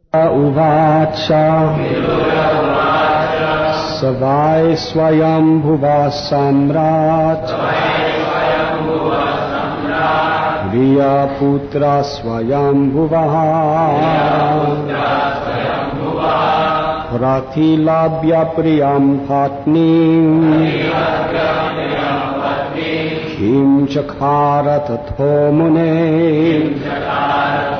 Uvacha Savai Swayambhuva Samrat Riya Putra Swayambhuva Pratilabhya Priyam Patni Kim Chakhara Tatho Mune.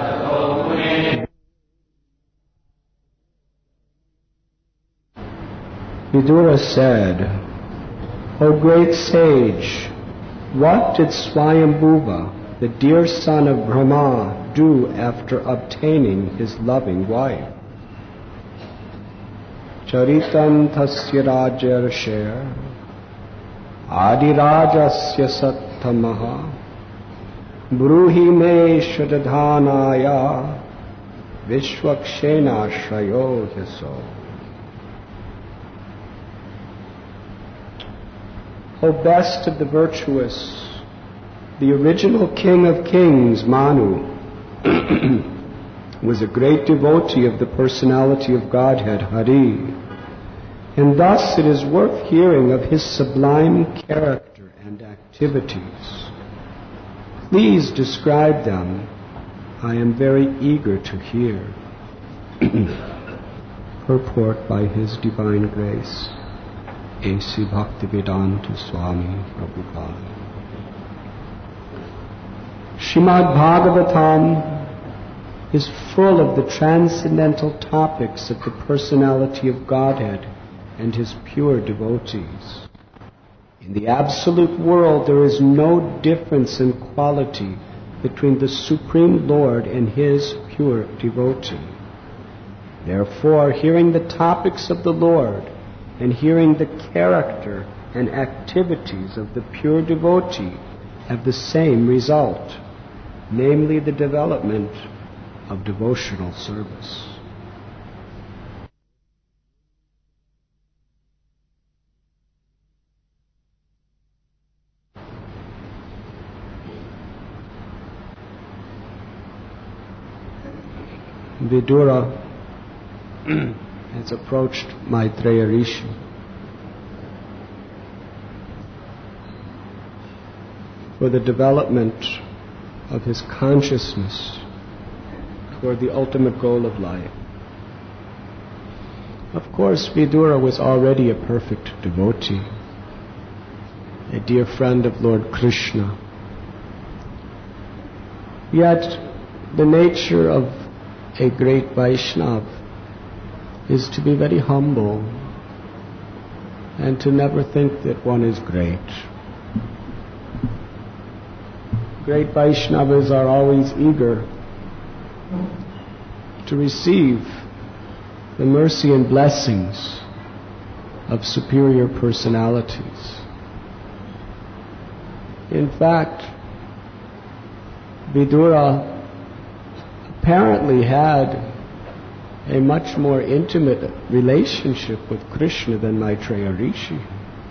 Vidura said, O great sage, what did Swayambhuva, the dear son of Brahma, do after obtaining his loving wife? Charitam tasya rajarshya adirajasya sattamaha bruhi me shadadhanaya vishwakshena shrayo hyaso. O best of the virtuous, the original king of kings, Manu, was a great devotee of the personality of Godhead, Hari, and thus it is worth hearing of his sublime character and activities. Please describe them. I am very eager to hear. Purport by His Divine Grace, A.C. Bhaktivedanta Swami Prabhupada. Srimad Bhagavatam is full of the transcendental topics of the personality of Godhead and His pure devotees. In the absolute world, there is no difference in quality between the Supreme Lord and His pure devotee. Therefore, hearing the topics of the Lord and hearing the character and activities of the pure devotee have the same result, namely the development of devotional service. Vidura has approached Maitreya Rishi for the development of his consciousness toward the ultimate goal of life. Of course, Vidura was already a perfect devotee, a dear friend of Lord Krishna. Yet, the nature of a great Vaishnava is to be very humble and to never think that one is great. Great Vaishnavas are always eager to receive the mercy and blessings of superior personalities. In fact, Vidura apparently had a much more intimate relationship with Krishna than Maitreya Rishi.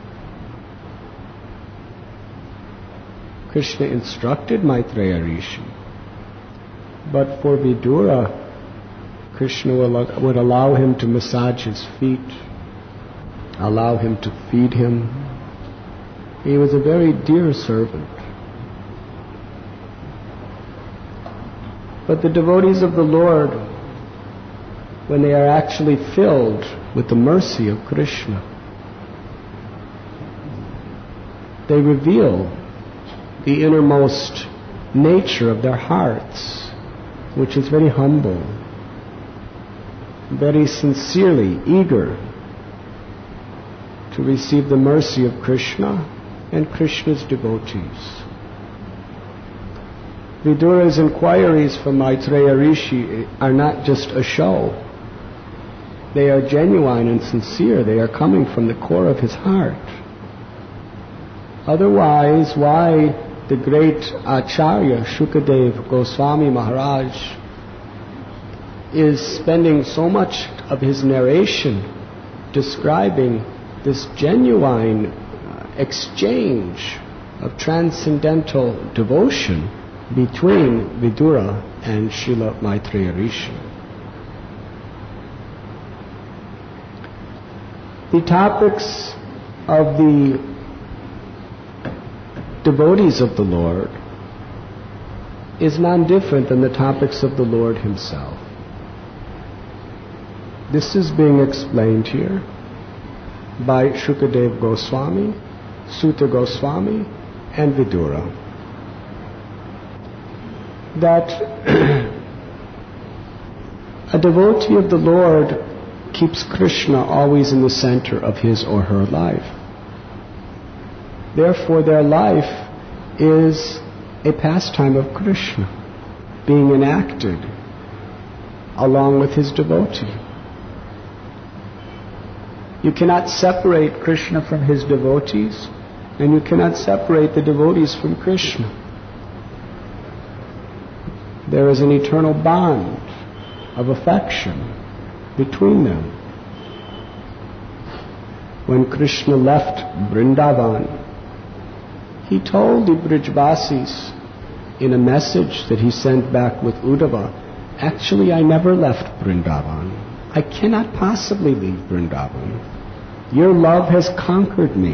Krishna instructed Maitreya Rishi, but for Vidura, Krishna would allow him to massage his feet, allow him to feed him. He was a very dear servant. But the devotees of the Lord, when they are actually filled with the mercy of Krishna, they reveal the innermost nature of their hearts, which is very humble, very sincerely eager to receive the mercy of Krishna and Krishna's devotees. Vidura's inquiries from Maitreya Rishi are not just a show. They are genuine and sincere. They are coming from the core of his heart. Otherwise, why the great Acharya Shukadev Goswami Maharaj is spending so much of his narration describing this genuine exchange of transcendental devotion between Vidura and Srila Maitreya Rishi? The topics of the devotees of the Lord is non-different than the topics of the Lord Himself. This is being explained here by Shukadev Goswami, Suta Goswami, and Vidura. That a devotee of the Lord keeps Krishna always in the center of his or her life. Therefore, their life is a pastime of Krishna, being enacted along with his devotee. You cannot separate Krishna from his devotees, and you cannot separate the devotees from Krishna. There is an eternal bond of affection between them. When Krishna left Vrindavan, he told the Brijvasis in a message that he sent back with Uddhava, actually, I never left Vrindavan. I cannot possibly leave Vrindavan. Your love has conquered me.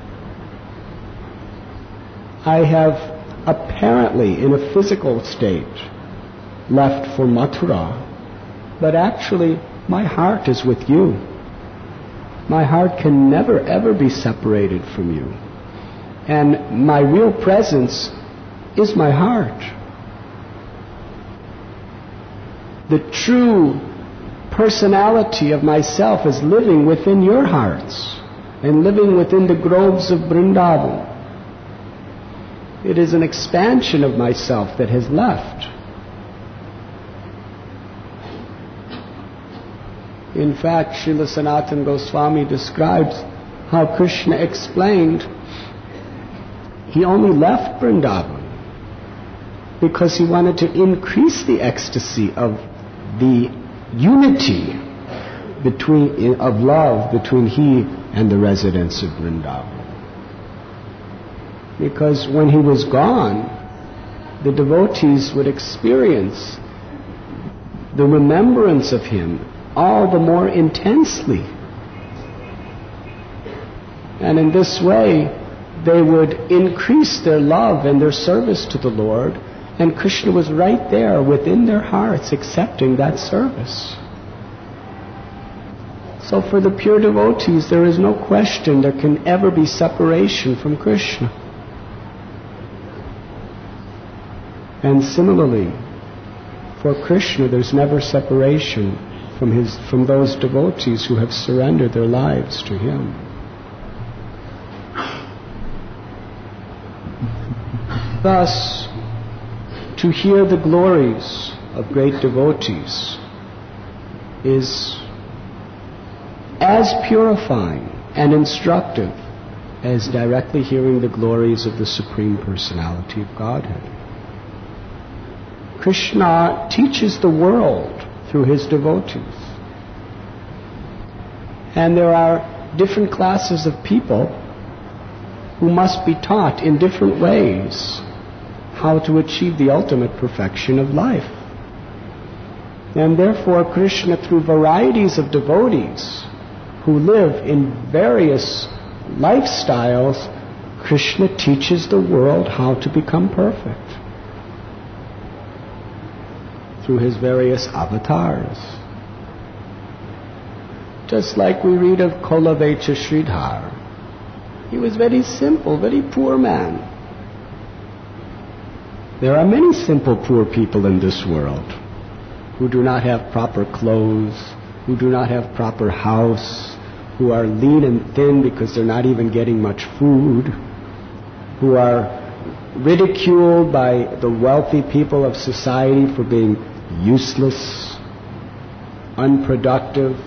I have apparently, in a physical state, left for Mathura, but actually, my heart is with you. My heart can never ever be separated from you. And my real presence is my heart. The true personality of myself is living within your hearts and living within the groves of Vrindavan. It is an expansion of myself that has left. In fact, Srila Sanatana Goswami describes how Krishna explained he only left Vrindavan because he wanted to increase the ecstasy of the unity of love between he and the residents of Vrindavan. Because when he was gone, the devotees would experience the remembrance of him all the more intensely. And in this way, they would increase their love and their service to the Lord, and Krishna was right there within their hearts accepting that service. So for the pure devotees, there is no question there can ever be separation from Krishna. And similarly, for Krishna, there's never separation from those devotees who have surrendered their lives to him. Thus, to hear the glories of great devotees is as purifying and instructive as directly hearing the glories of the Supreme Personality of Godhead. Krishna teaches the world through his devotees. And there are different classes of people who must be taught in different ways how to achieve the ultimate perfection of life. And therefore Krishna, through varieties of devotees who live in various lifestyles, Krishna teaches the world how to become perfect through his various avatars. Just like we read of Kolavecha Sridhar. He was very simple, very poor man. There are many simple poor people in this world who do not have proper clothes, who do not have proper house, who are lean and thin because they're not even getting much food, who are ridiculed by the wealthy people of society for being useless, unproductive.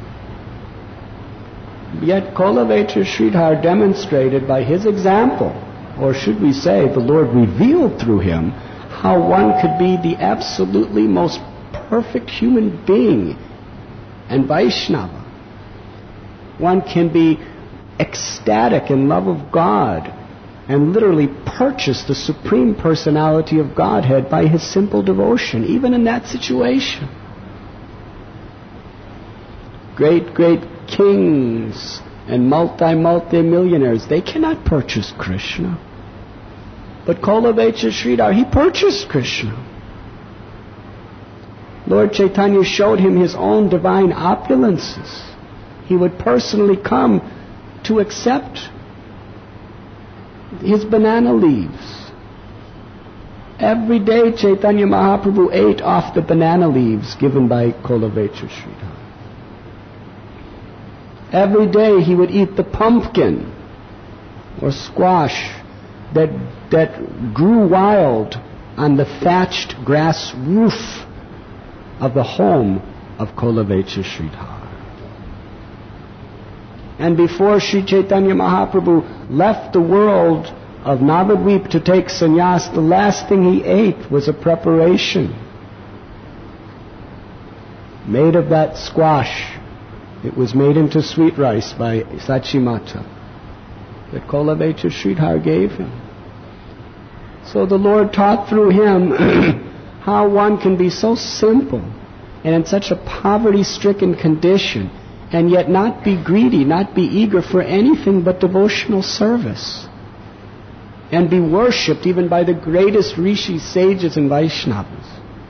Yet Kolavecha Sridhar demonstrated by his example, or should we say the Lord revealed through him, how one could be the absolutely most perfect human being and Vaishnava. One can be ecstatic in love of God and literally purchase the Supreme Personality of Godhead by his simple devotion, even in that situation. Great kings and multi-millionaires, they cannot purchase Krishna. But Kolavecha Sridhar, he purchased Krishna. Lord Chaitanya showed him his own divine opulences. He would personally come to accept his banana leaves. Every day Chaitanya Mahaprabhu ate off the banana leaves given by Kolavecha Sridhar. Every day he would eat the pumpkin or squash that grew wild on the thatched grass roof of the home of Kolavecha Sridhar. And before Sri Chaitanya Mahaprabhu left the world of Navadvip to take sannyas, the last thing he ate was a preparation made of that squash. It was made into sweet rice by Sachimata that Kolavecha Sridhar gave him. So the Lord taught through him how one can be so simple and in such a poverty-stricken condition and yet not be greedy, not be eager for anything but devotional service, and be worshipped even by the greatest rishis, sages, and Vaishnavas.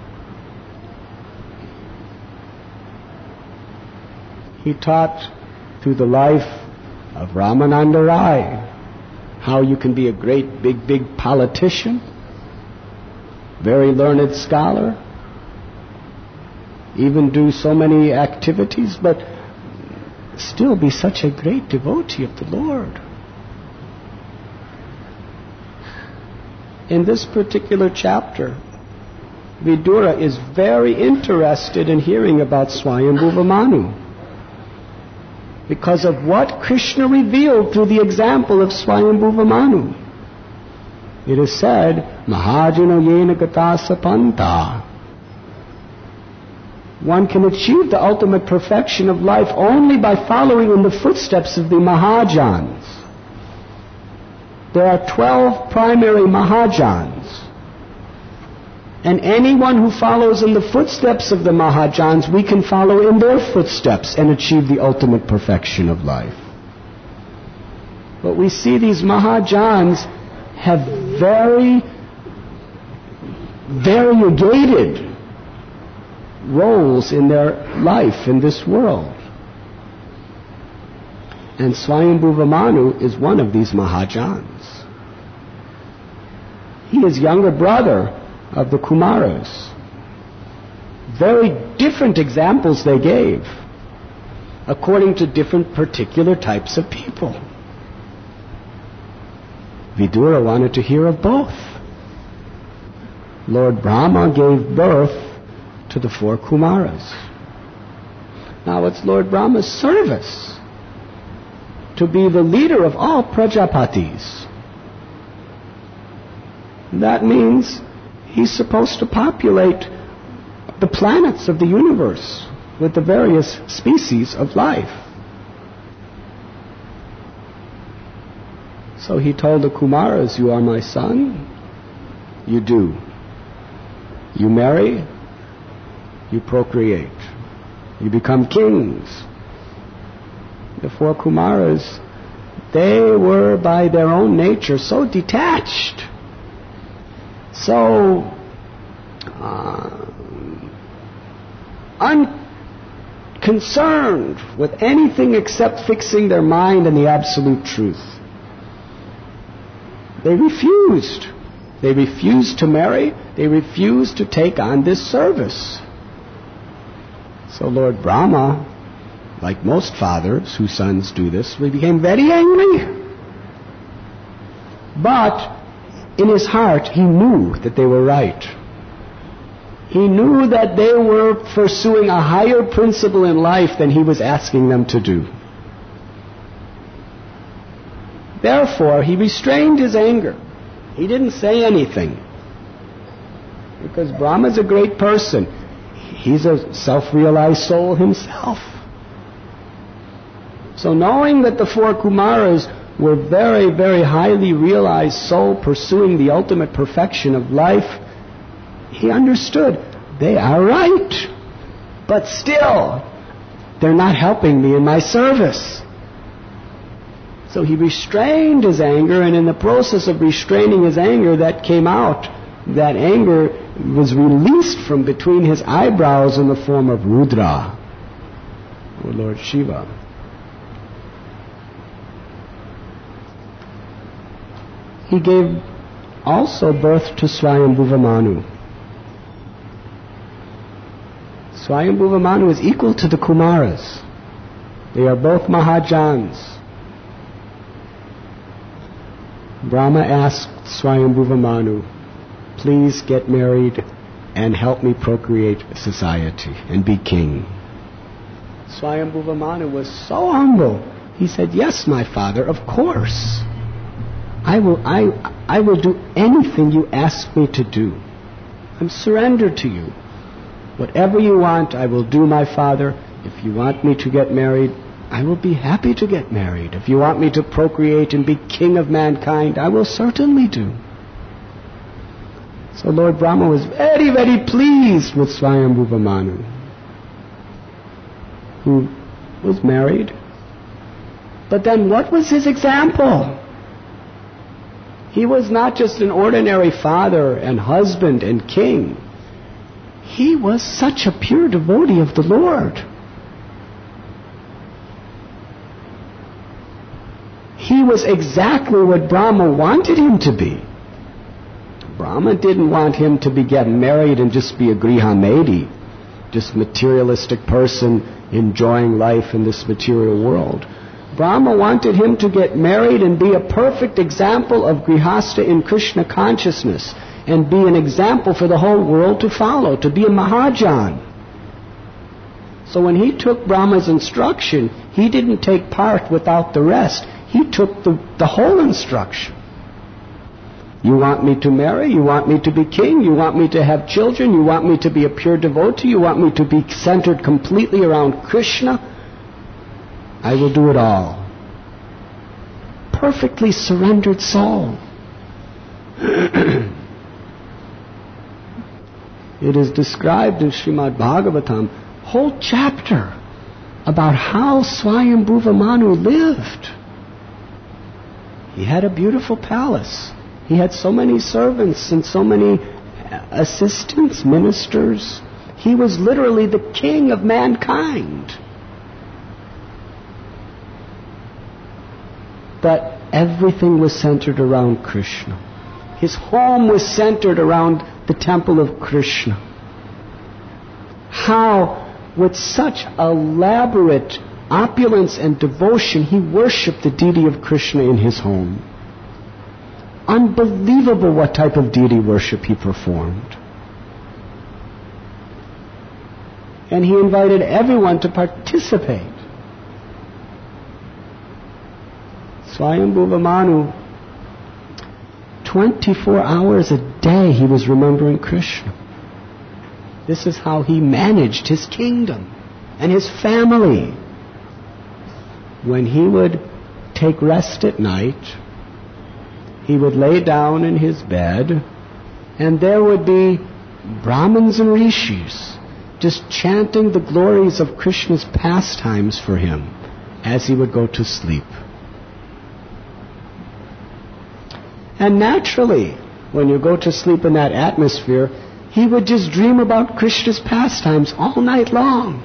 He taught through the life of Ramananda Rai how you can be a great, big politician, very learned scholar, even do so many activities, but still be such a great devotee of the Lord. In this particular chapter, Vidura is very interested in hearing about Swayambhuva Manu because of what Krishna revealed through the example of Swayambhuva Manu. It is said, Mahajano yena gata sapanta. One can achieve the ultimate perfection of life only by following in the footsteps of the Mahajans. There are 12 primary Mahajans. And anyone who follows in the footsteps of the Mahajans, we can follow in their footsteps and achieve the ultimate perfection of life. But we see these Mahajans have very variegated roles in their life in this world. And Swayambhuva Manu is one of these Mahajans. He is younger brother of the Kumaras. Very different examples they gave, according to different particular types of people. Vidura wanted to hear of both. Lord Brahma gave birth to the 4 Kumaras. Now it's Lord Brahma's service to be the leader of all Prajapatis. That means he's supposed to populate the planets of the universe with the various species of life. So he told the Kumaras, you are my son, you do. You marry, you procreate. You become kings. The 4 Kumaras, they were by their own nature so detached, so unconcerned with anything except fixing their mind on the absolute truth. They refused. They refused to marry. They refused to take on this service. So Lord Brahma, like most fathers whose sons do this, he became very angry. But in his heart, he knew that they were right. He knew that they were pursuing a higher principle in life than he was asking them to do. Therefore, he restrained his anger. He didn't say anything. Because Brahma's a great person. He's a self-realized soul himself. So knowing that the 4 Kumaras were very, very highly realized soul pursuing the ultimate perfection of life, he understood they are right. But still, They're not helping me in my service. So he restrained his anger, and in the process of restraining his anger, that came out. That anger was released from between his eyebrows in the form of Rudra, or Lord Shiva. He gave also birth to Swayambhuva Manu. Swayambhuva Manu is equal to the Kumaras. They are both Mahajans. Brahma asked Swayambhuva Manu, please get married and help me procreate society and be king. Swayambhuva Manu was so humble. He said, yes, my father, of course. I will do anything you ask me to do. I'm surrendered to you. Whatever you want, I will do, my father. If you want me to get married, I will be happy to get married. If you want me to procreate and be king of mankind, I will certainly do. So Lord Brahma was very, very pleased with Swayambhuva Manu, who was married. But then what was his example? He was not just an ordinary father and husband and king. He was such a pure devotee of the Lord. He was exactly what Brahma wanted him to be. Brahma didn't want him to be getting married and just be a grihamedi, just materialistic person enjoying life in this material world. Brahma wanted him to get married and be a perfect example of grihastha in Krishna consciousness and be an example for the whole world to follow, to be a Mahajan. So when he took Brahma's instruction, he didn't take part without the rest. He took the whole instruction. You want me to marry? You want me to be king? You want me to have children? You want me to be a pure devotee? You want me to be centered completely around Krishna? I will do it all. Perfectly surrendered soul. It is described in Srimad Bhagavatam, whole chapter about how Swayambhuva Manu lived. He had a beautiful palace. He had so many servants and so many assistants, ministers. He was literally the king of mankind. But everything was centered around Krishna. His home was centered around the temple of Krishna. How, with such elaborate opulence and devotion, he worshipped the deity of Krishna in his home. Unbelievable what type of deity worship he performed. And he invited everyone to participate. Swayambhuva Manu, 24 hours a day he was remembering Krishna. This is how he managed his kingdom and his family. When he would take rest at night, he would lay down in his bed, and there would be Brahmins and Rishis just chanting the glories of Krishna's pastimes for him as he would go to sleep. And naturally, when you go to sleep in that atmosphere, he would just dream about Krishna's pastimes all night long.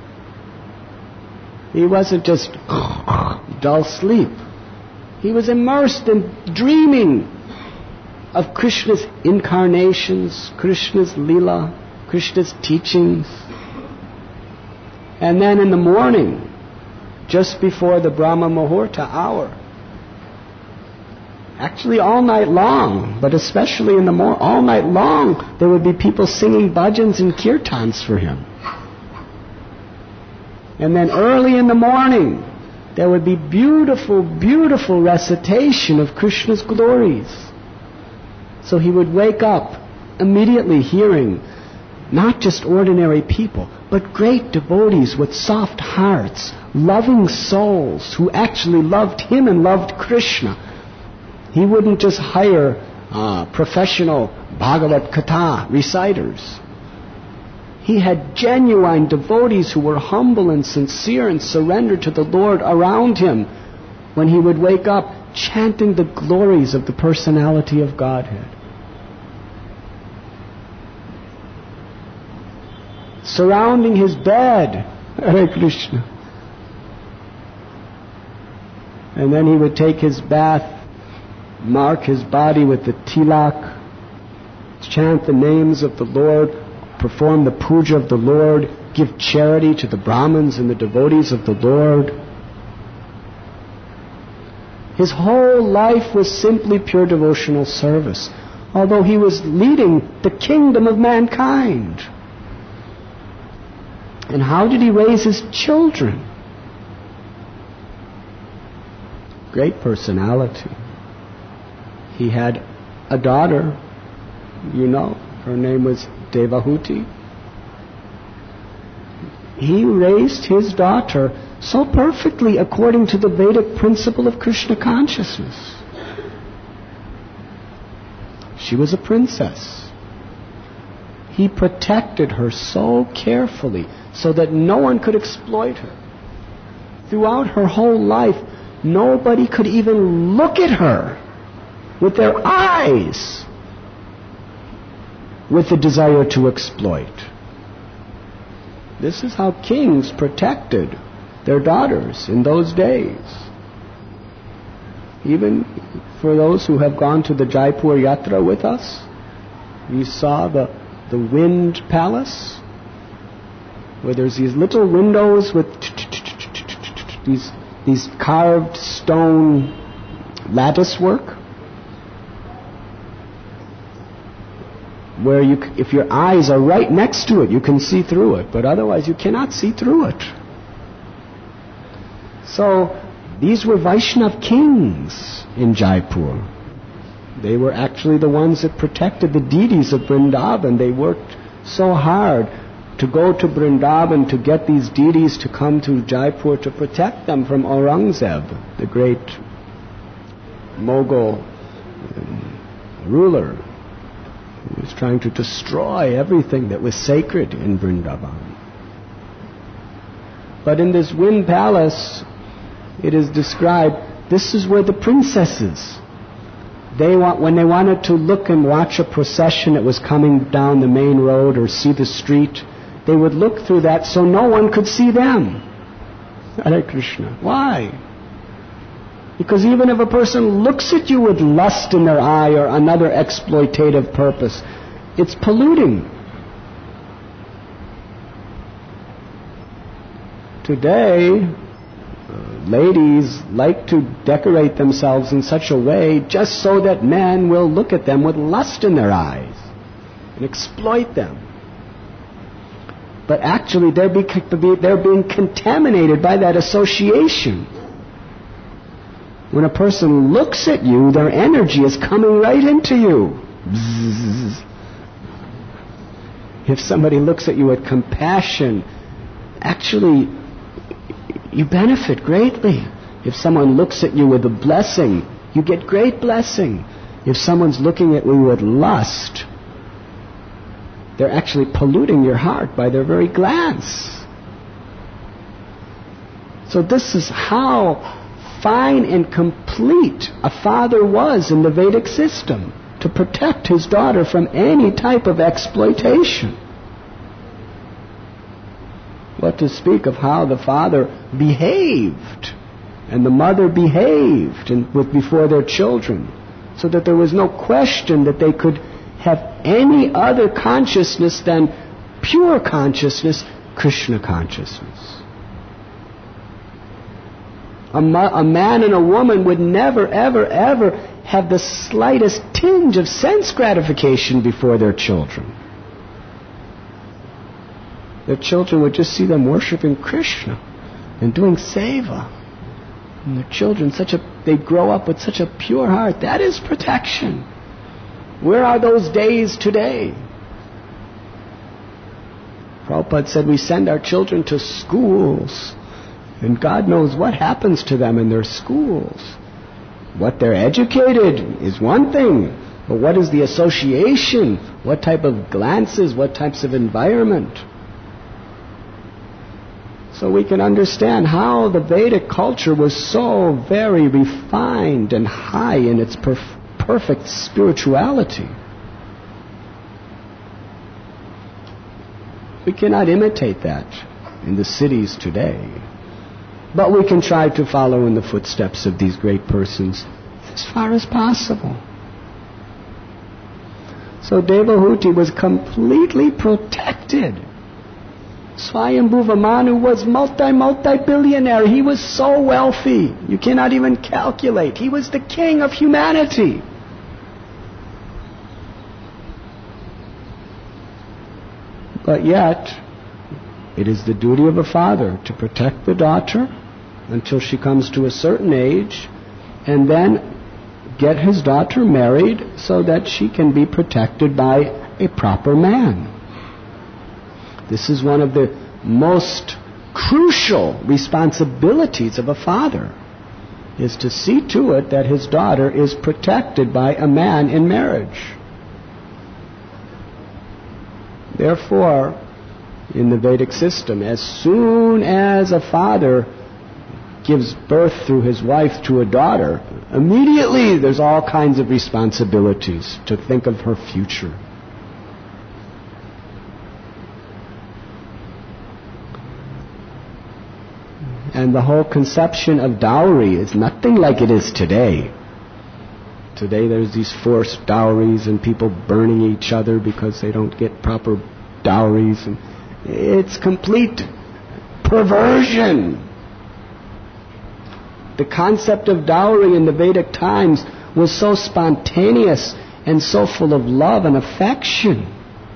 He wasn't just dull sleep. He was immersed in dreaming of Krishna's incarnations, Krishna's lila, Krishna's teachings. And then in the morning, just before the Brahma Muhurta hour, actually all night long, but especially in the morning, all night long, there would be people singing bhajans and kirtans for him. And then early in the morning, there would be beautiful, beautiful recitation of Krishna's glories. So he would wake up immediately hearing not just ordinary people, but great devotees with soft hearts, loving souls who actually loved him and loved Krishna. He wouldn't just hire professional Bhagavad Gita reciters. He had genuine devotees who were humble and sincere and surrendered to the Lord around him when he would wake up chanting the glories of the personality of Godhead. Surrounding his bed, Hare Krishna. And then he would take his bath, mark his body with the tilak, chant the names of the Lord, perform the puja of the Lord, give charity to the Brahmins and the devotees of the Lord. His whole life was simply pure devotional service, although he was leading the kingdom of mankind. And how did he raise his children? Great personality. He had a daughter, you know, her name was Devahuti. He raised his daughter so perfectly according to the Vedic principle of Krishna consciousness. She was a princess. He protected her so carefully so that no one could exploit her. Throughout her whole life, nobody could even look at her with their eyes with the desire to exploit. This is how kings protected their daughters in those days. Even for those who have gone to the Jaipur Yatra with us, we saw the Wind Palace, where there's these little windows with these carved stone lattice work, where if your eyes are right next to it, you can see through it, but otherwise you cannot see through it. So these were Vaishnav kings in Jaipur. They were actually the ones that protected the deities of Vrindavan. They worked so hard to go to Vrindavan to get these deities to come to Jaipur to protect them from Aurangzeb, the great Mughal ruler, who was trying to destroy everything that was sacred in Vrindavan. But in this Wind Palace, it is described, this is where the princesses, when they wanted to look and watch a procession that was coming down the main road or see the street, they would look through that so no one could see them. Hare Krishna. Why? Because even if a person looks at you with lust in their eye or another exploitative purpose, it's polluting. Today, ladies like to decorate themselves in such a way just so that men will look at them with lust in their eyes and exploit them. But actually they're being contaminated by that association. When a person looks at you, their energy is coming right into you. Bzzz. If somebody looks at you with compassion, actually you benefit greatly. If someone looks at you with a blessing, you get great blessing. If someone's looking at you with lust, they're actually polluting your heart by their very glance. So this is how fine and complete a father was in the Vedic system to protect his daughter from any type of exploitation. What to speak of how the father behaved and the mother behaved before their children, so that there was no question that they could have any other consciousness than pure consciousness, Krishna consciousness. A man and a woman would never, ever, ever have the slightest tinge of sense gratification before their children. Their children would just see them worshiping Krishna and doing seva. And their children, they grow up with such a pure heart. That is protection. Where are those days today? Prabhupada said we send our children to schools, and God knows what happens to them in their schools. What they're educated is one thing, but what is the association? What type of glances? What types of environment? So we can understand how the Vedic culture was so very refined and high in its perfect spirituality. We cannot imitate that in the cities today. But we can try to follow in the footsteps of these great persons as far as possible. So Devahuti was completely protected. Swayambhuva Manu was multi-billionaire. He was so wealthy. You cannot even calculate. He was the king of humanity. But yet, it is the duty of a father to protect the daughter until she comes to a certain age, and then get his daughter married so that she can be protected by a proper man. This is one of the most crucial responsibilities of a father, is to see to it that his daughter is protected by a man in marriage. Therefore, in the Vedic system, as soon as a father gives birth through his wife to a daughter, immediately there's all kinds of responsibilities to think of her future. And the whole conception of dowry is nothing like it is today. Today there's these forced dowries and people burning each other because they don't get proper dowries. And it's complete perversion. The concept of dowry in the Vedic times was so spontaneous and so full of love and affection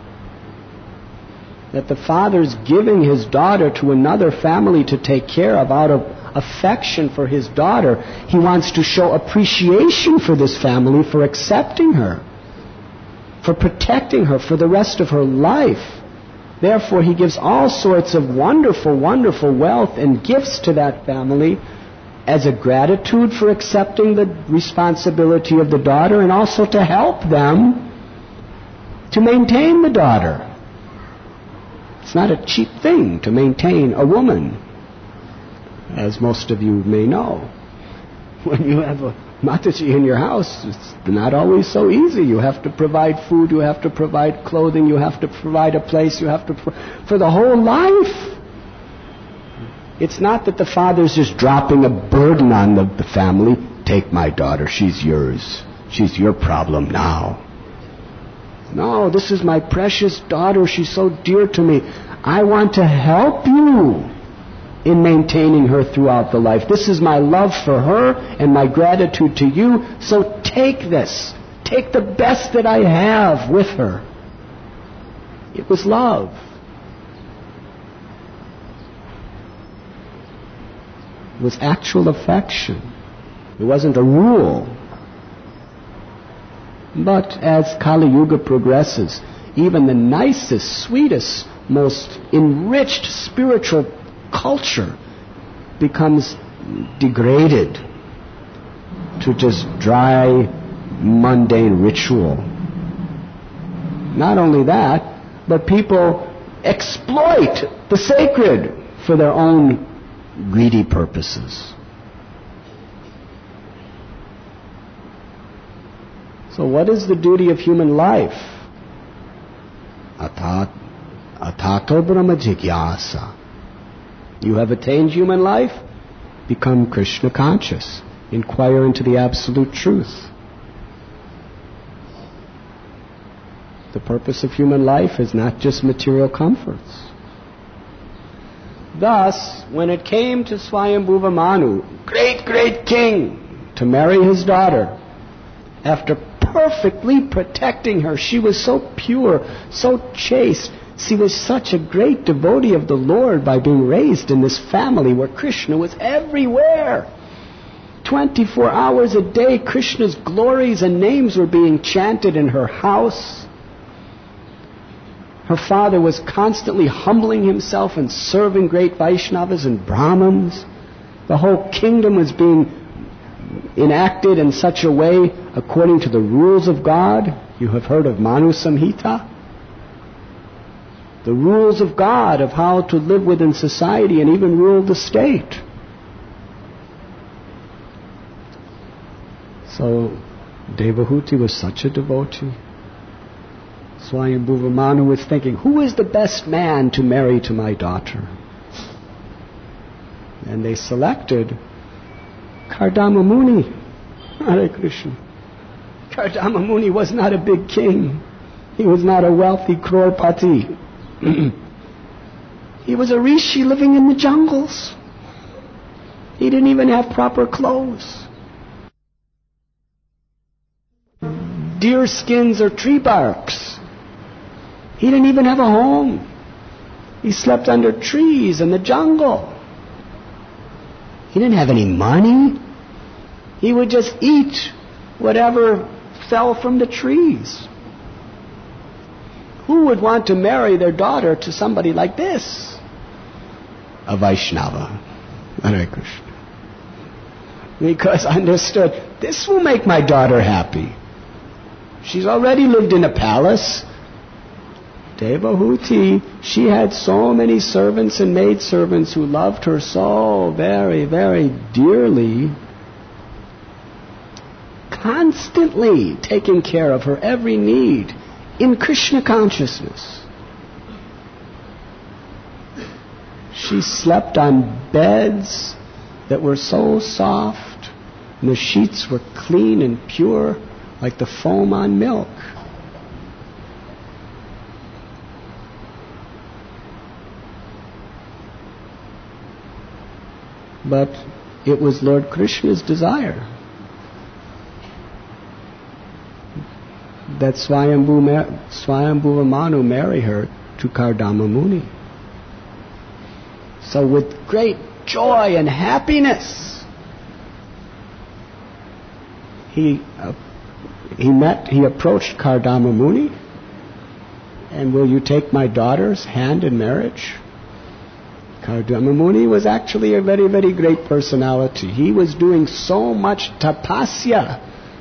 that the father's giving his daughter to another family to take care of out of affection for his daughter. He wants to show appreciation for this family, for accepting her, for protecting her for the rest of her life. Therefore, he gives all sorts of wonderful, wonderful wealth and gifts to that family as a gratitude for accepting the responsibility of the daughter, and also to help them to maintain the daughter. It's not a cheap thing to maintain a woman, as most of you may know. When you have a Mataji in your house, it's not always so easy. You have to provide food, you have to provide clothing, you have to provide a place, you have to for the whole life. It's not that the father's just dropping a burden on the family. Take my daughter, she's yours. She's your problem now. No, this is my precious daughter. She's so dear to me. I want to help you in maintaining her throughout the life. This is my love for her and my gratitude to you. So take this. Take the best that I have with her. It was love. It was actual affection. It wasn't a rule. But as Kali Yuga progresses, even the nicest, sweetest, most enriched spiritual culture becomes degraded to just dry, mundane ritual. Not only that, but people exploit the sacred for their own greedy purposes. So what is the duty of human life? Atato Brahma Jigyasa. You have attained human life? Become Krishna conscious. Inquire into the absolute truth. The purpose of human life is not just material comforts. Thus, when it came to Swayambhuva Manu, great king, to marry his daughter, after perfectly protecting her, she was so pure, so chaste. She was such a great devotee of the Lord by being raised in this family where Krishna was everywhere. 24 hours a day, Krishna's glories and names were being chanted in her house. Her father was constantly humbling himself and serving great Vaishnavas and Brahmins. The whole kingdom was being enacted in such a way according to the rules of God. You have heard of Manu Samhita? the rules of God, of how to live within society and even rule the state. So Devahuti was such a devotee. Swayambhuva Manu was thinking, who is the best man to marry to my daughter? And they selected Kardama Muni. Hare Krishna. Kardama Muni was not a big king. He was not a wealthy crorepati. He was a rishi living in the jungles. He didn't even have proper clothes. Deer skins or tree barks. He didn't even have a home. He slept under trees in the jungle. He didn't have any money. He would just eat whatever fell from the trees. Who would want to marry their daughter to somebody like this? A Vaishnava. Hare Krishna. Because understood, this will make my daughter happy. She's already lived in a palace. Devahuti, she had so many servants and maidservants who loved her so very, very dearly, constantly taking care of her every need in Krishna consciousness. She slept on beds that were so soft, and the sheets were clean and pure, like the foam on milk. But it was Lord Krishna's desire that Swayambhuva Manu marry her to Kardama Muni. So with great joy and happiness, he approached Kardama Muni, and will you take my daughter's hand in marriage? Kardama Muni was actually a very, very great personality. He was doing so much tapasya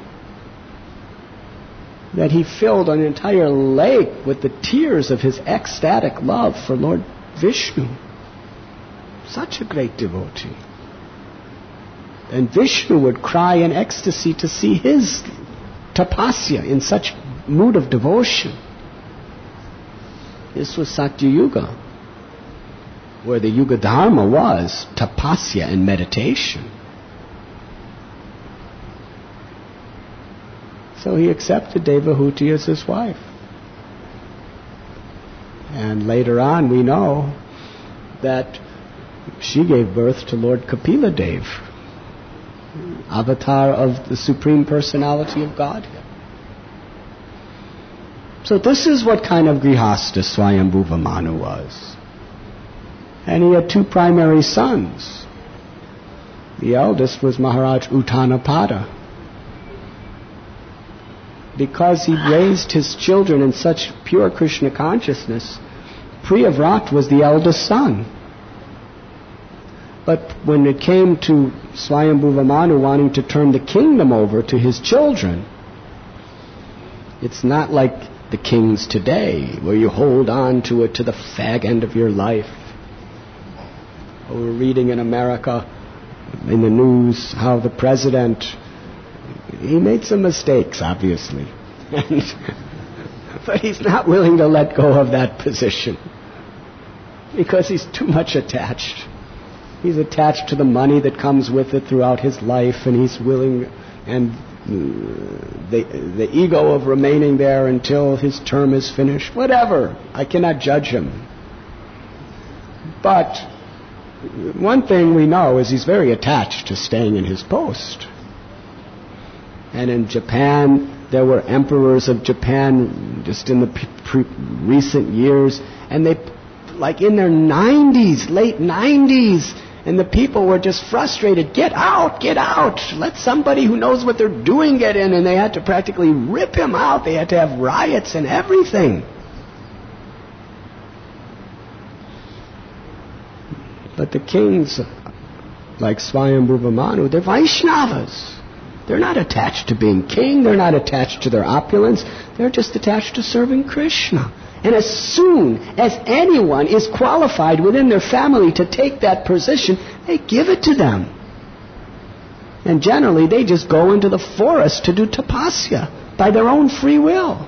that he filled an entire lake with the tears of his ecstatic love for Lord Vishnu. Such a great devotee. And Vishnu would cry in ecstasy to see his tapasya in such mood of devotion. This was Satya Yuga, where the Yuga Dharma was tapasya and meditation. So he accepted Devahuti as his wife. And later on we know that she gave birth to Lord Kapila Dev, avatar of the Supreme Personality of Godhead. So this is what kind of grihasta Swayambhuva Manu was. And he had two primary sons. The eldest was Maharaj Uttanapada. Because he raised his children in such pure Krishna consciousness, Priyavrat was the eldest son. But when it came to Swayambhuva Manu wanting to turn the kingdom over to his children, it's not like the kings today, where you hold on to it to the fag end of your life. We're reading in America, in the news, how the president, he made some mistakes, obviously. But he's not willing to let go of that position because he's too much attached. He's attached to the money that comes with it throughout his life, and he's willing, and the ego of remaining there until his term is finished. Whatever. I cannot judge him. But one thing we know is he's very attached to staying in his post. And in Japan, there were emperors of Japan just in the recent years, and they, like in their 90s, late 90s, and the people were just frustrated. Get out, get out. Let somebody who knows what they're doing get in. And they had to practically rip him out. They had to have riots and everything. But the kings, like Swayambhuva Manu, they're Vaishnavas. They're not attached to being king. They're not attached to their opulence. They're just attached to serving Krishna. And as soon as anyone is qualified within their family to take that position, they give it to them. And generally, they just go into the forest to do tapasya by their own free will.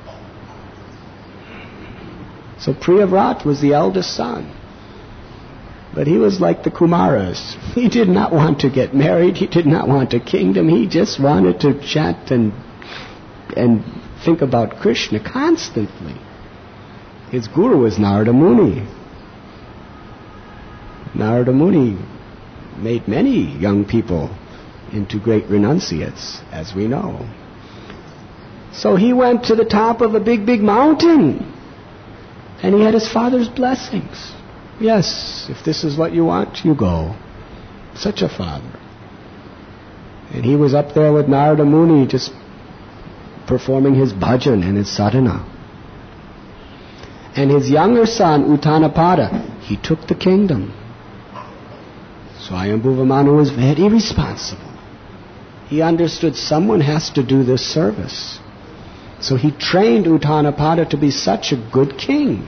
So Priyavrat was the eldest son. But he was like the Kumaras. He did not want to get married. He did not want a kingdom. He just wanted to chant and think about Krishna constantly. His guru was Narada Muni. Narada Muni made many young people into great renunciates, as we know. So he went to the top of a big, big mountain. And he had his father's blessings. Yes, if this is what you want, you go. Such a father. And he was up there with Narada Muni just performing his bhajan and his sadhana. And his younger son, Uttanapada, he took the kingdom. Swayambhuva Manu was very responsible. He understood someone has to do this service. So he trained Uttanapada to be such a good king.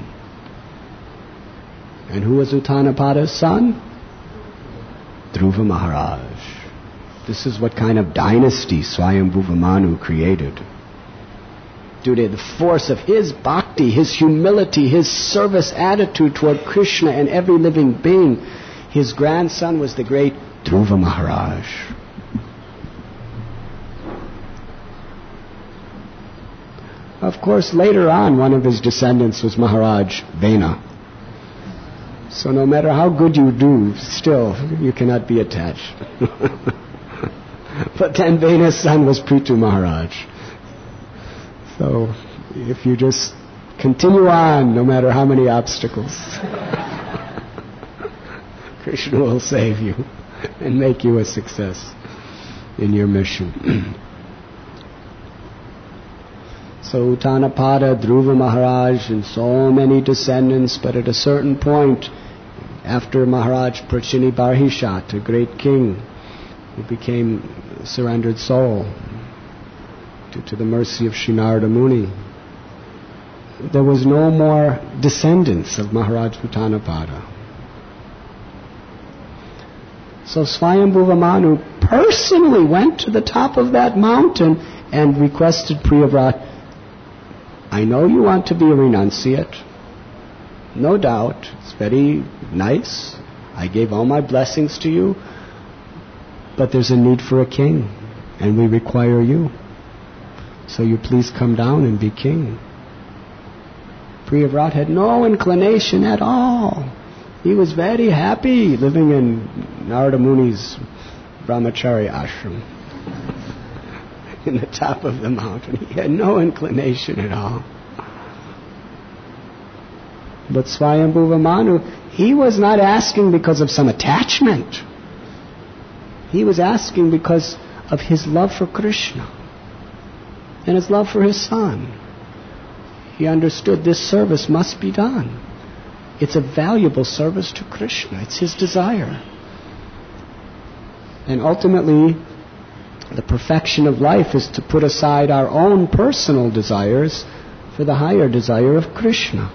And who was Uttanapada's son? Dhruva Maharaj. This is what kind of dynasty Swayambhuva Manu created. Due to the force of his bhakti, his humility, his service attitude toward Krishna and every living being, his grandson was the great Dhruva Maharaj. Of course, later on, one of his descendants was Maharaj Vena. So no matter how good you do, still, you cannot be attached. But then Vena's son was Prithu Maharaj. So if you just continue on, no matter how many obstacles, Krishna will save you and make you a success in your mission. So Uttanapada, Dhruva Maharaj, and so many descendants, but at a certain point, after Maharaj Prachini Barhishat, a great king, who became a surrendered soul due to the mercy of Sri Narada Muni, there was no more descendants of Maharaj Uttanapada. So Swayambhuva Manu personally went to the top of that mountain and requested Priyavrat, I know you want to be a renunciate. No doubt. It's very nice. I gave all my blessings to you. But there's a need for a king. And we require you. So you please come down and be king. Priyavrat had no inclination at all. He was very happy living in Narada Muni's brahmachari ashram. In the top of the mountain. He had no inclination at all. But Swayambhuva Manu, he was not asking because of some attachment. He was asking because of his love for Krishna and his love for his son. He understood this service must be done. It's a valuable service to Krishna. It's his desire. And ultimately, the perfection of life is to put aside our own personal desires for the higher desire of Krishna.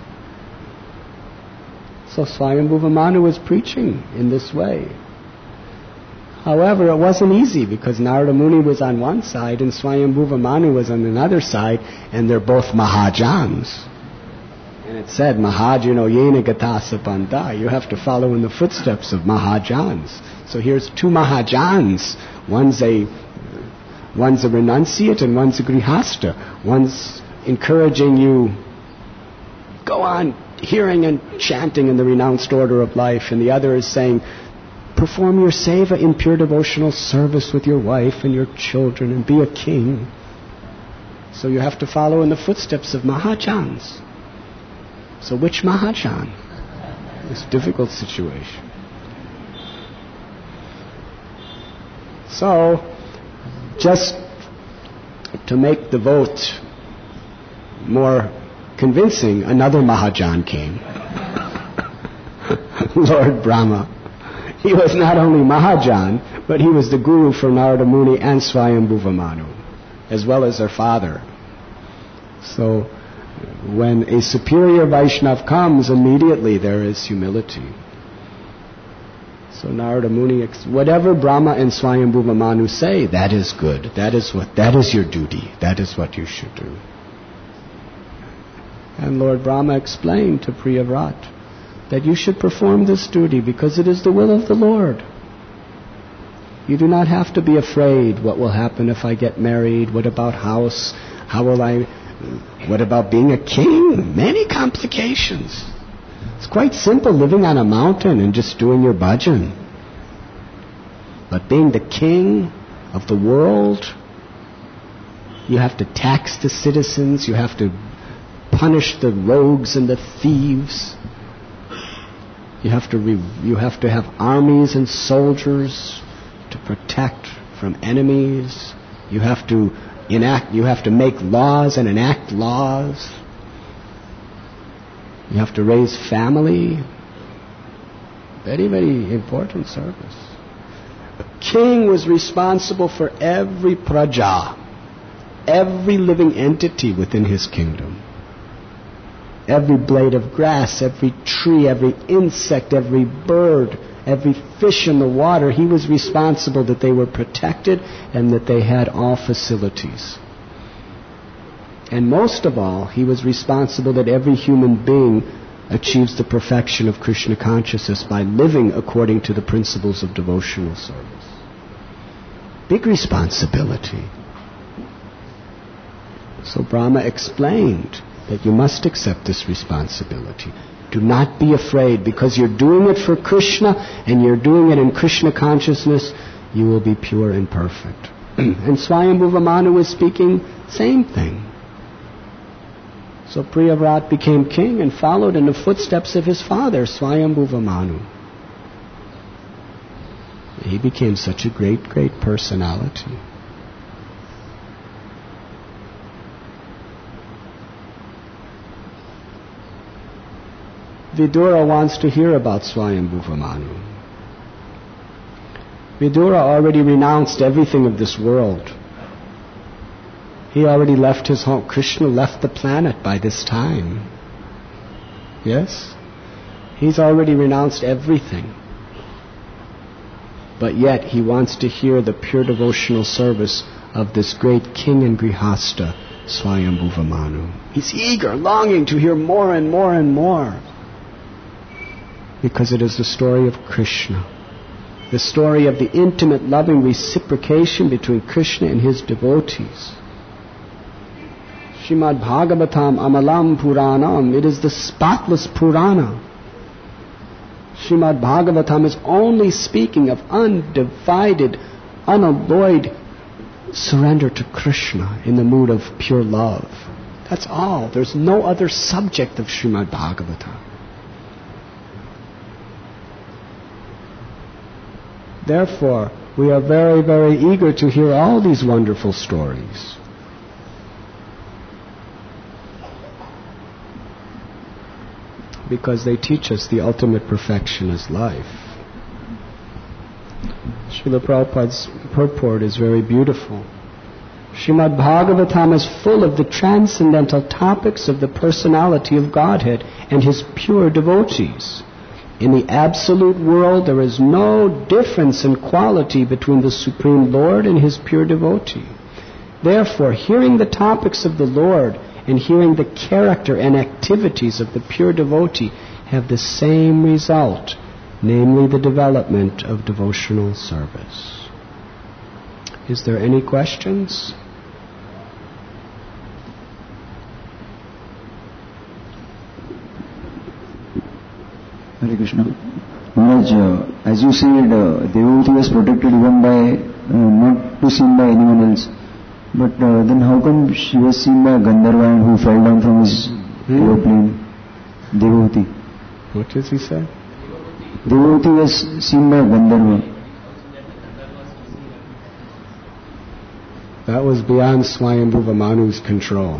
So Swayambhuva Manu was preaching in this way. However, it wasn't easy because Narada Muni was on one side and Swayambhuva Manu was on another side, and they're both Mahajans. And it said, Mahajano yena gatasa panta. You have to follow in the footsteps of Mahajans. So here's two Mahajans. One's a renunciate and one's a grihasta. One's encouraging you, go on hearing and chanting in the renounced order of life, and the other is saying, perform your seva in pure devotional service with your wife and your children and be a king. So you have to follow in the footsteps of Mahajans. So which Mahajan? This difficult situation. So, just to make the vote more convincing, another Mahajan came. Lord Brahma He was not only Mahajan, but he was the guru for Narada Muni and Swayambhuva Manu, as well as their father. So when a superior Vaishnav comes, immediately there is humility. So Narada Muni, whatever Brahma and Swayambhuva Manu say, that is good. That is your duty. That is what you should do. And Lord Brahma explained to Priyavrat that you should perform this duty because it is the will of the Lord. You do not have to be afraid. What will happen if I get married? What about house? What about being a king? Many complications. It's quite simple living on a mountain and just doing your bhajan. But being the king of the world, you have to tax the citizens, you have to punish the rogues and the thieves. You have to have armies and soldiers to protect from enemies. You have to make laws and enact laws. You have to raise family. Very, very important service. The king was responsible for every praja, every living entity within his kingdom. Every blade of grass, every tree, every insect, every bird, every fish in the water, he was responsible that they were protected and that they had all facilities. And most of all, he was responsible that every human being achieves the perfection of Krishna consciousness by living according to the principles of devotional service. Big responsibility. So Brahma explained that you must accept this responsibility. Do not be afraid, because you're doing it for Krishna and you're doing it in Krishna consciousness, you will be pure and perfect. And Swayambhuva Manu was speaking same thing. So Priyavrat became king and followed in the footsteps of his father, Swayambhuva Manu. He became such a great, great personality. Vidura wants to hear about Swayambhuva Manu. Vidura already renounced everything of this world. He already left his home. Krishna left the planet by this time. Yes? He's already renounced everything. But yet he wants to hear the pure devotional service of this great king and grihasta, Swayambhuva Manu. He's eager, longing to hear more and more and more. Because it is the story of Krishna. The story of the intimate, loving reciprocation between Krishna and his devotees. Srimad Bhagavatam Amalam Puranam. It is the spotless Purana. Srimad Bhagavatam is only speaking of undivided, unalloyed surrender to Krishna in the mood of pure love. That's all. There's no other subject of Srimad Bhagavatam. Therefore, we are very, very eager to hear all these wonderful stories. Because they teach us the ultimate perfection is life. Srila Prabhupada's purport is very beautiful. Srimad Bhagavatam is full of the transcendental topics of the personality of Godhead and His pure devotees. In the absolute world, there is no difference in quality between the Supreme Lord and His pure devotee. Therefore, hearing the topics of the Lord and hearing the character and activities of the pure devotee have the same result, namely the development of devotional service. Is there any questions? Hare Krishna. Maharaj, as you said, devotee was protected even by not to seen by anyone else. But then how come she was seen by a Gandharva who fell down from his aeroplane? Devotee. What does he say? Devotee was seen by a Gandharva. That was beyond Swayambhuva Manu's control.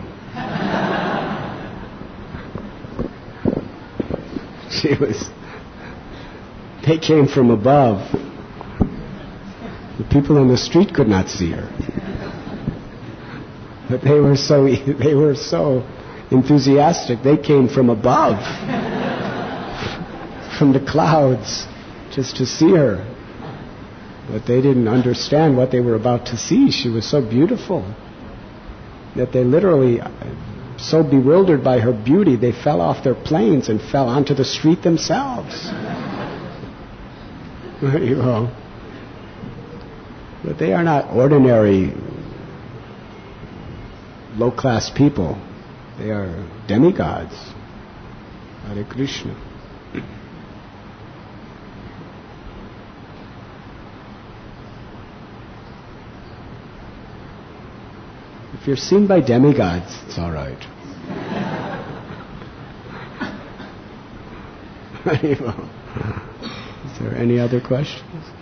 They came from above. The people on the street could not see her. But they were so enthusiastic. They came from above, from the clouds, just to see her. But they didn't understand what they were about to see. She was so beautiful that they literally, so bewildered by her beauty, they fell off their planes and fell onto the street themselves. Very well. But they are not ordinary low-class people. They are demigods. Hare Krishna. If you're seen by demigods, it's all right. Very well. Is there any other questions?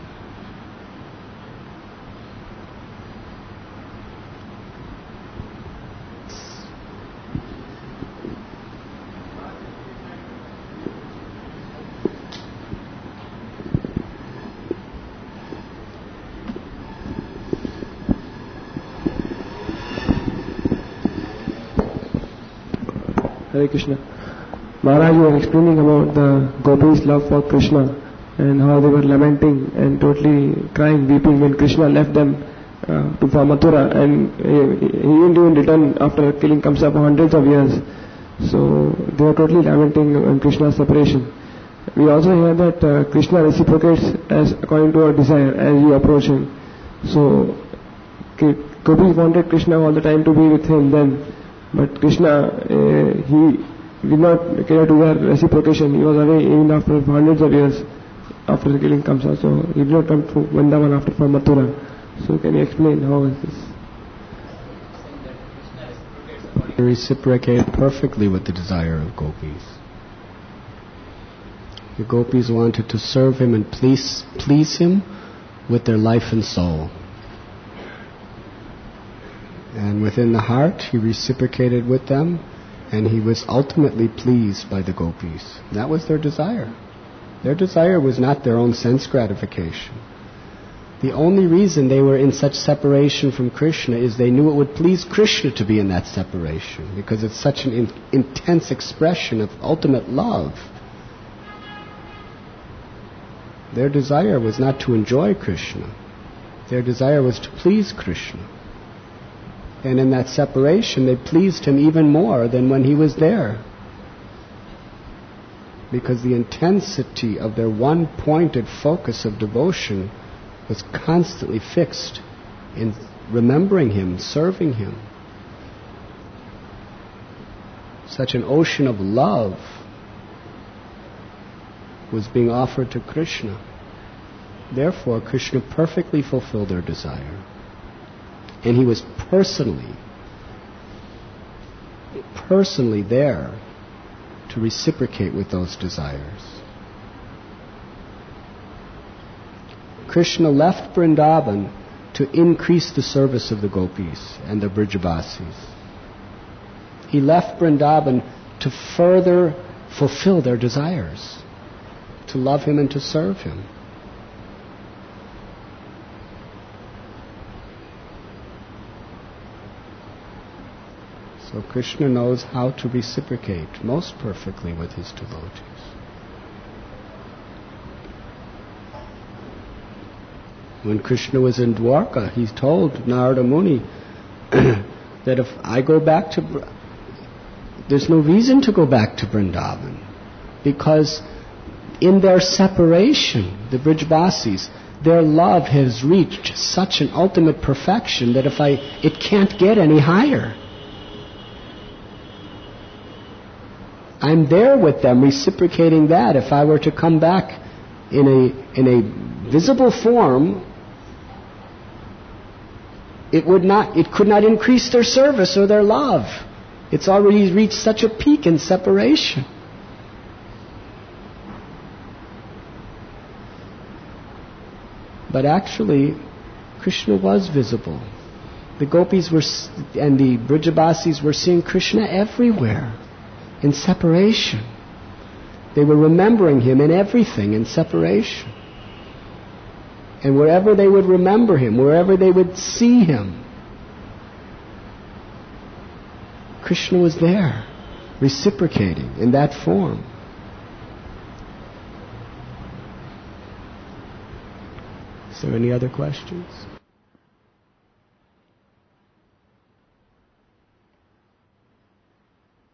Hare Krishna. Maharaj was explaining about the gopis' love for Krishna and how they were lamenting and totally crying, weeping when Krishna left them for Mathura, and he didn't even return after killing Kamsa for hundreds of years. So they were totally lamenting on Krishna's separation. We also hear that Krishna reciprocates as according to our desire as you approach him. So gopis wanted Krishna all the time to be with him then. But Krishna, he did not care to their reciprocation. He was away even after hundreds of years after the killing Kamsa. So he did not come to Vrindavan after from Mathura. So can you explain how is this? He reciprocated perfectly with the desire of gopis. The gopis wanted to serve him and please him with their life and soul. And within the heart, he reciprocated with them, and he was ultimately pleased by the gopis. That was their desire. Their desire was not their own sense gratification. The only reason they were in such separation from Krishna is they knew it would please Krishna to be in that separation, because it's such an intense expression of ultimate love. Their desire was not to enjoy Krishna. Their desire was to please Krishna. And in that separation, they pleased him even more than when he was there. Because the intensity of their one-pointed focus of devotion was constantly fixed in remembering him, serving him. Such an ocean of love was being offered to Krishna. Therefore, Krishna perfectly fulfilled their desire. And he was personally there to reciprocate with those desires. Krishna left Vrindavan to increase the service of the gopis and the Brijabasis. He left Vrindavan to further fulfill their desires, to love him and to serve him. So Krishna knows how to reciprocate most perfectly with his devotees. When Krishna was in Dwarka, he told Narada Muni that if I go back to... There's no reason to go back to Vrindavan, because in their separation, the Brijabasis, their love has reached such an ultimate perfection that it can't get any higher. I'm there with them, reciprocating that. If I were to come back in a visible form, it could not increase their service or their love. It's already reached such a peak in separation. But actually, Krishna was visible. The gopis and the Brijabasis were seeing Krishna everywhere, in separation. They were remembering Him in everything, in separation. And wherever they would remember Him, wherever they would see Him, Krishna was there, reciprocating in that form. Is there any other questions?